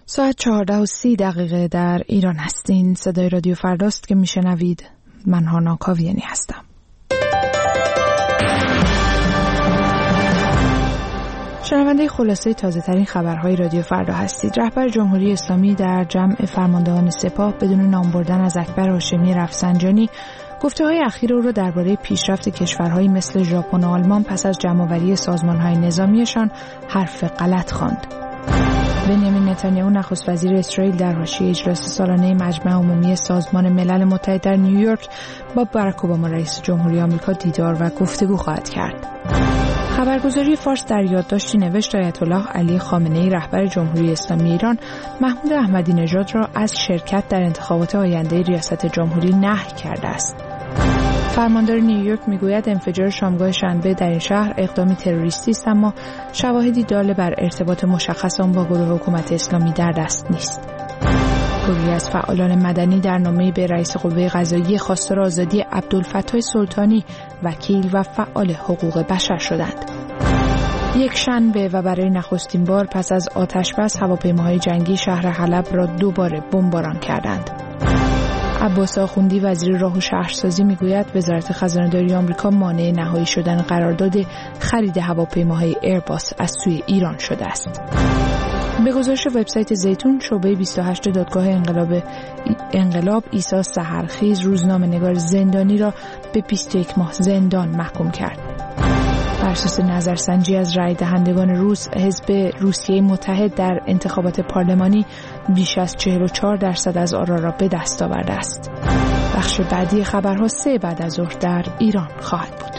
ساعت 14:30 در ایران هستین. صدای رادیو فرداست که میشنوید. من هانا کاویانی هستم. شنونده خلاصه تازه ترین خبرهای رادیو فردا هستید. رهبر جمهوری اسلامی در جمع فرماندهان سپاه بدون نام بردن از اکبر هاشمی رفسنجانی گفته‌های اخیر او را درباره پیشرفت کشورهایی مثل ژاپن و آلمان پس از جمع‌آوری سازمان‌های نظامیشان حرف غلط خواند. بنیامین نتانیاهو نخست وزیر اسرائیل در حاشیه اجلاس سالانه مجمع عمومی سازمان ملل متحد در نیویورک با باراک اوباما رئیس جمهوری آمریکا دیدار و گفتگو خواهد کرد. خبرگزاری فارس در یادداشتی نوشت آیت الله علی خامنه‌ای رهبر جمهوری اسلامی ایران محمود احمدی نژاد را از شرکت در انتخابات آینده ریاست جمهوری نهی کرده است. فرماندار نیویورک میگوید انفجار شامگاه شنبه در این شهر اقدامی تروریستی است، اما شواهدی دال بر ارتباط مشخص آن با گروه حکومت اسلامی در دست نیست. گروهی از فعالان مدنی در نامه‌ای به رئیس قوه قضاییه خواستار آزادی عبدالفتاح سلطانی وکیل و فعال حقوق بشر شدند. یک شنبه و برای نخستین بار پس از آتش‌بس هواپیماهای جنگی شهر حلب را دوباره بمباران کردند. عباس آخوندی وزیر راه و شهرسازی میگوید وزارت خزانه‌داری آمریکا مانع نهایی شدن قرارداد خرید هواپیماهای ایرباس از سوی ایران شده است. به گزارش وبسایت زیتون شعبه 28 دادگاه انقلاب عیسی سحرخیز روزنامه‌نگار زندانی را به 21 ماه زندان محکوم کرد. بر اساس نظرسنجی از رای دهندگان روس، حزب روسیه متحد در انتخابات پارلمانی بیش از 44% از آرا را به دست آورده است. بخش بعدی خبرها 3 بعد از ظهر در ایران خواهد بود.